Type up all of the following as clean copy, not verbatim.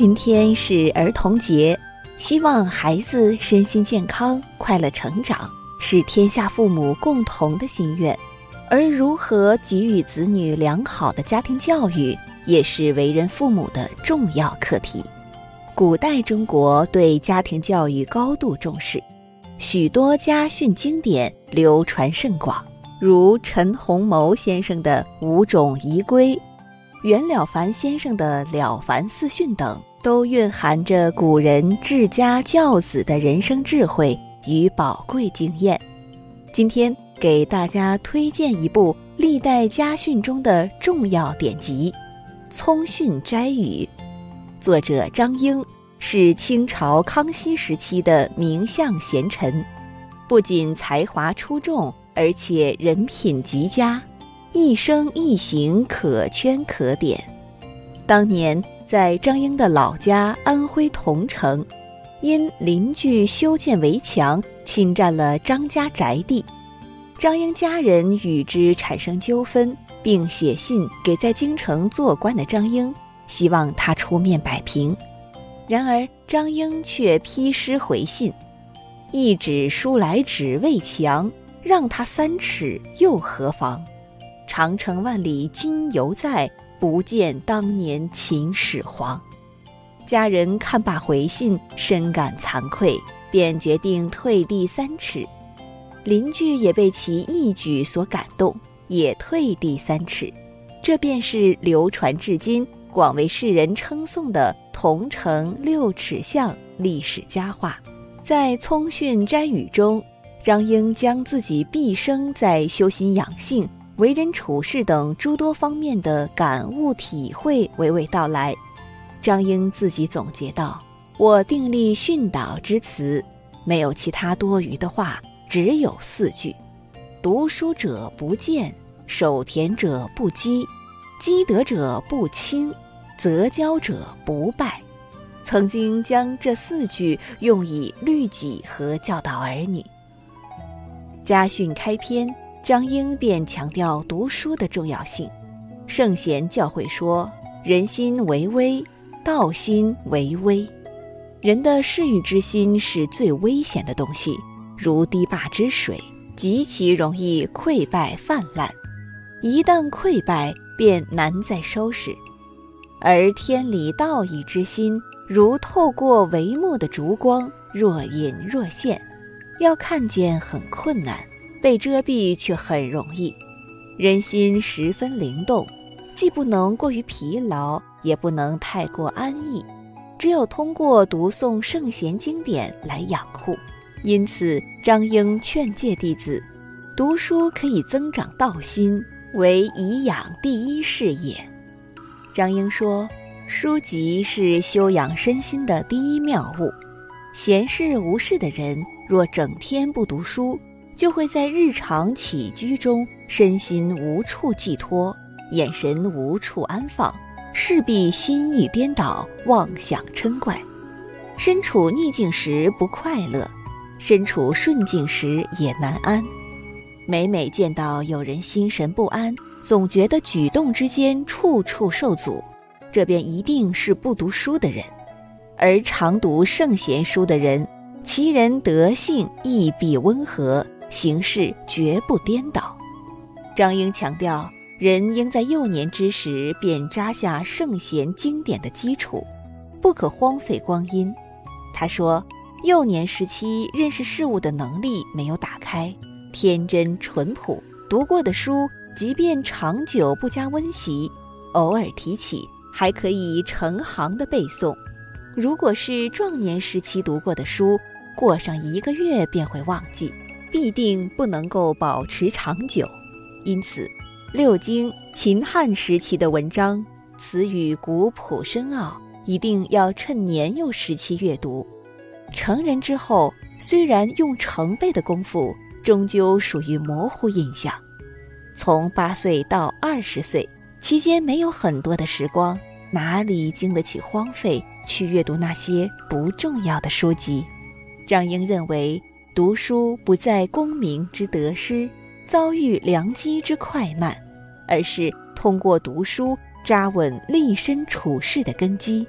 今天是儿童节，希望孩子身心健康、快乐成长，是天下父母共同的心愿。而如何给予子女良好的家庭教育，也是为人父母的重要课题。古代中国对家庭教育高度重视，许多家训经典流传甚广，如陈洪谋先生的5种仪规，袁了凡先生的了凡四训等，都蕴含着古人治家教子的人生智慧与宝贵经验。今天给大家推荐一部历代家训中的重要典籍《聪训斋语》，作者张英，是清朝康熙时期的名相贤臣，不仅才华出众，而且人品极佳，一生一行可圈可点。当年在张英的老家安徽桐城，因邻居修建围墙侵占了张家宅地，张英家人与之产生纠纷，并写信给在京城做官的张英，希望他出面摆平。然而张英却批师回信，一纸书来只为墙，让他3尺又何妨？长城万里今犹在，不见当年秦始皇。家人看罢回信，深感惭愧，便决定退地3尺。邻居也被其一举所感动，也退地3尺。这便是流传至今、广为世人称颂的桐城6尺巷历史佳话。在《聪训斋语》中，张英将自己毕生在修心养性、为人处事等诸多方面的感悟体会娓娓道来。张英自己总结道：我订立训导之词，没有其他多余的话，只有4句：读书者不见，守田者不积，积德者不轻，择交者不败。曾经将这4句用以律己和教导儿女。家训开篇，张英便强调读书的重要性。圣贤教诲说：人心为微，道心为微。人的嗜欲之心是最危险的东西，如堤坝之水，极其容易溃败泛滥，一旦溃败，便难再收拾。而天理道义之心，如透过帷幕的烛光，若隐若现，要看见很困难，被遮蔽却很容易。人心十分灵动，既不能过于疲劳，也不能太过安逸，只有通过读诵圣贤经典来养护。因此张英劝诫弟子，读书可以增长道心，为以养第一事也。张英说，书籍是修养身心的第一妙物。闲事无事的人，若整天不读书，就会在日常起居中身心无处寄托，眼神无处安放，势必心意颠倒，妄想嗔怪。身处逆境时不快乐，身处顺境时也难安。每每见到有人心神不安，总觉得举动之间处处受阻，这便一定是不读书的人。而常读圣贤书的人，其人德性亦必温和，行事绝不颠倒。张英强调，人应在幼年之时便扎下圣贤经典的基础，不可荒废光阴。他说，幼年时期认识事物的能力没有打开，天真淳朴，读过的书即便长久不加温习，偶尔提起还可以成行的背诵。如果是壮年时期读过的书，过上1个月便会忘记，必定不能够保持长久。因此6经秦汉时期的文章，词语古朴深奥，一定要趁年幼时期阅读。成人之后，虽然用成倍的功夫，终究属于模糊印象。从8岁到20岁期间，没有很多的时光，哪里经得起荒废去阅读那些不重要的书籍？张英认为，读书不在功名之得失，遭遇良机之快慢，而是通过读书扎稳立身处世的根基。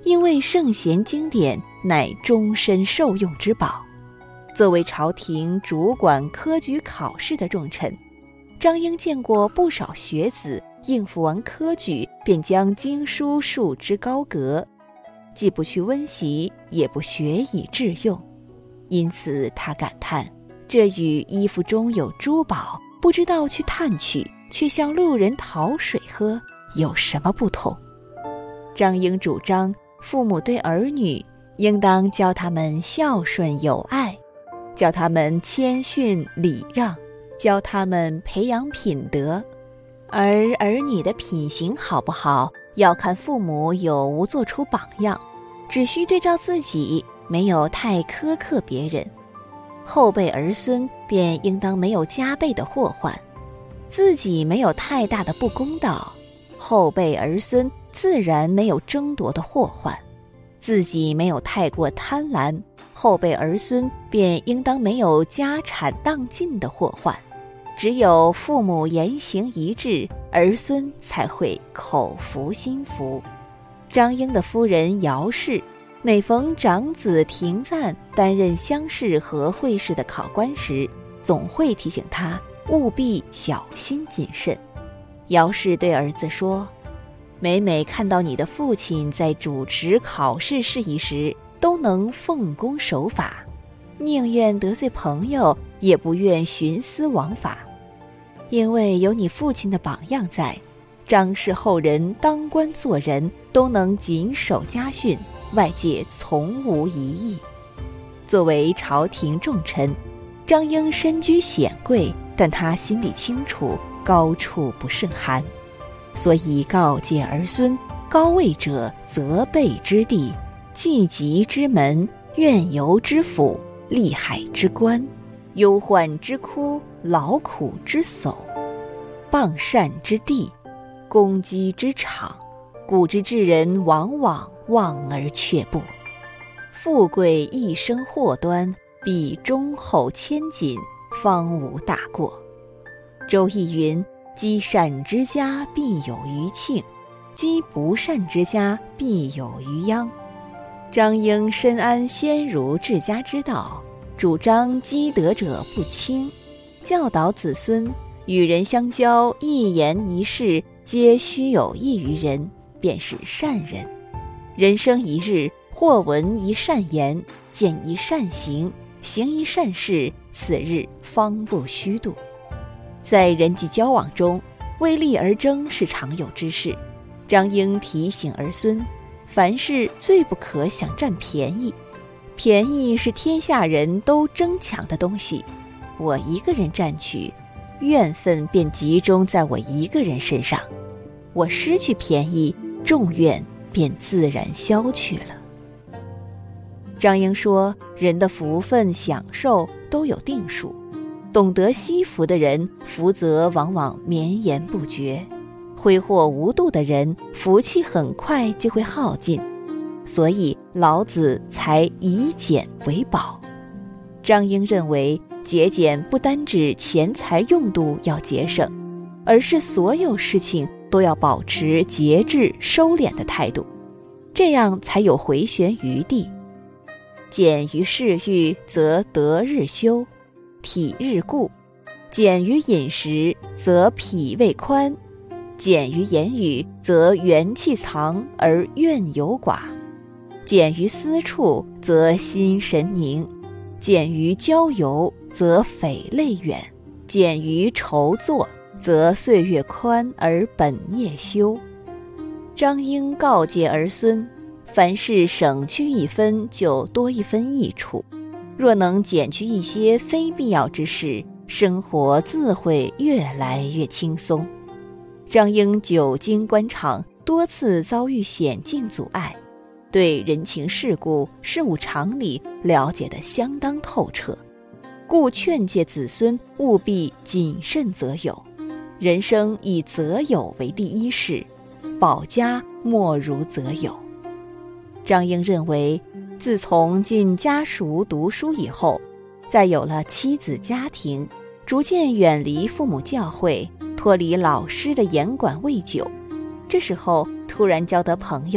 因为圣贤经典乃终身受用之宝。作为朝廷主管科举考试的重臣，张英见过不少学子应付完科举便将经书束之高阁，既不去温习，也不学以致用。因此他感叹，这与衣服中有珠宝不知道去探取，却向路人讨水喝有什么不同？张英主张父母对儿女应当教他们孝顺有爱，教他们谦逊礼让，教他们培养品德。而儿女的品行好不好，要看父母有无做出榜样，只需对照自己，没有太苛刻别人，后辈儿孙便应当没有加倍的祸患。自己没有太大的不公道，后辈儿孙自然没有争夺的祸患。自己没有太过贪婪，后辈儿孙便应当没有家产荡尽的祸患。只有父母言行一致，儿孙才会口服心服。张英的夫人姚氏，每逢长子廷赞担任乡试和会试的考官时，总会提醒他务必小心谨慎。姚氏对儿子说，每每看到你的父亲在主持考试事宜时都能奉公守法，宁愿得罪朋友，也不愿徇私枉法。因为有你父亲的榜样在，张氏后人当官做人都能谨守家训，外界从无疑义。作为朝廷重臣，张英身居显贵，但他心里清楚高处不胜寒，所以告诫儿孙，高位者责备之地，济急之门，怨尤之府，利害之官，忧患之窟，劳苦之叟，谤善之地，攻击之场，古之治人往往望而却步。富贵一生祸端，必忠厚谦谨，方无大过。周易云，积善之家必有余庆，积不善之家必有余殃。张英深谙先儒治家之道，主张积德者不轻，教导子孙与人相交，一言一事皆须有益于人，便是善人。人生一日，或闻一善言，见一善行，行一善事，此日方不虚度。在人际交往中，为利而争是常有之事。张英提醒儿孙，凡事最不可想占便宜，便宜是天下人都争抢的东西，我一个人占取，怨愤便集中在我一个人身上，我失去便宜，众怨便自然消去了。张英说，人的福分享受都有定数，懂得惜福的人，福泽往往绵延不绝；挥霍无度的人，福气很快就会耗尽。所以老子才以俭为宝。张英认为，节俭不单指钱财用度要节省，而是所有事情都要保持节制收敛的态度，这样才有回旋余地。俭于嗜欲，则德日修，体日固；俭于饮食，则脾胃宽；俭于言语，则元气藏而怨尤寡；俭于私处，则心神宁；俭于交游，则匪类远；俭于筹作，则岁月宽而本业休。张英告诫儿孙，凡事省去一分，就多一分益处。若能减去一些非必要之事，生活自会越来越轻松。张英久经官场，多次遭遇险境阻碍，对人情世故、事物常理了解得相当透彻，故劝诫子孙务必谨慎择友。人生以择友为第一事，保家莫如择友。张英认为，自从进家塾读书以后，再有了妻子家庭，逐渐远离父母教诲，脱离老师的严管未久。这时候突然交得朋友，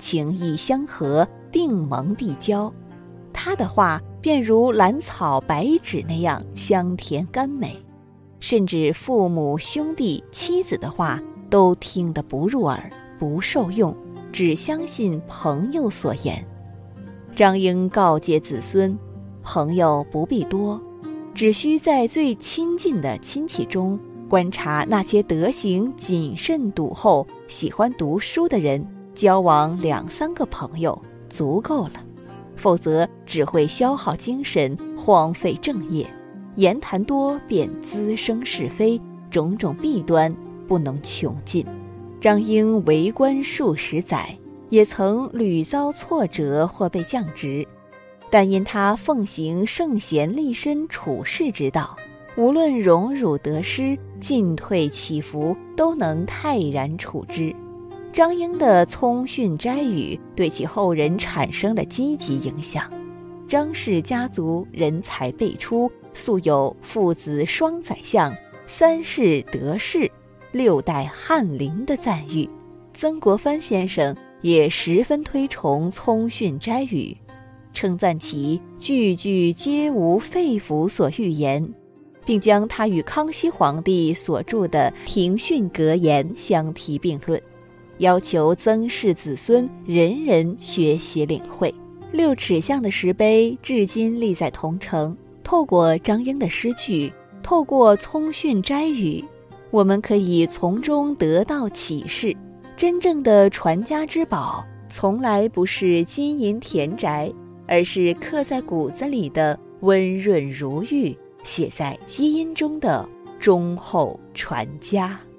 情意相合，定盟递交。他的话便如兰草白纸那样香甜甘美，甚至父母、兄弟、妻子的话都听得不入耳，不受用，只相信朋友所言。张英告诫子孙，朋友不必多，只需在最亲近的亲戚中观察那些德行谨慎笃厚、喜欢读书的人，交往2-3个朋友足够了，否则只会消耗精神，荒废正业，言谈多便滋生是非，种种弊端不能穷尽。张英为官数十载，也曾屡遭挫折或被降职，但因他奉行圣贤立身处世之道，无论荣辱得失、进退起伏，都能泰然处之。张英的聪训斋语对其后人产生了积极影响。张氏家族人才辈出，素有父子双宰相、3世得势、6代翰林的赞誉。曾国藩先生也十分推崇聪训斋语，称赞其句句皆无肺腑所欲言，并将他与康熙皇帝所著的《庭训格言》相提并论，要求曾氏子孙人人学习领会。6尺巷的石碑至今立在桐城，透过张英的诗句，透过聪训斋语，我们可以从中得到启示。真正的传家之宝，从来不是金银田宅，而是刻在骨子里的温润如玉，写在基因中的忠厚传家。